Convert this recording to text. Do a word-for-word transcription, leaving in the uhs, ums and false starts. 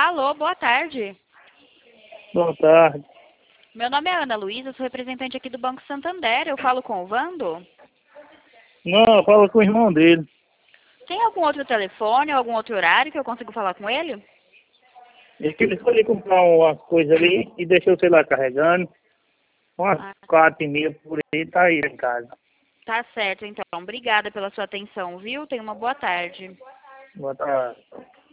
Alô, boa tarde. Boa tarde. Meu nome é Ana Luísa, sou representante aqui do Banco Santander. Eu falo com o Vando? Não, fala com o irmão dele. Tem algum outro telefone ou algum outro horário que eu consigo falar com ele? Ele que ele foi ali comprar uma coisa ali e deixou o celular carregando. Umas Ah, quatro e meia por aí, tá aí em casa. tá certo, então. Obrigada pela sua atenção, viu? Tenha uma boa tarde. Boa tarde.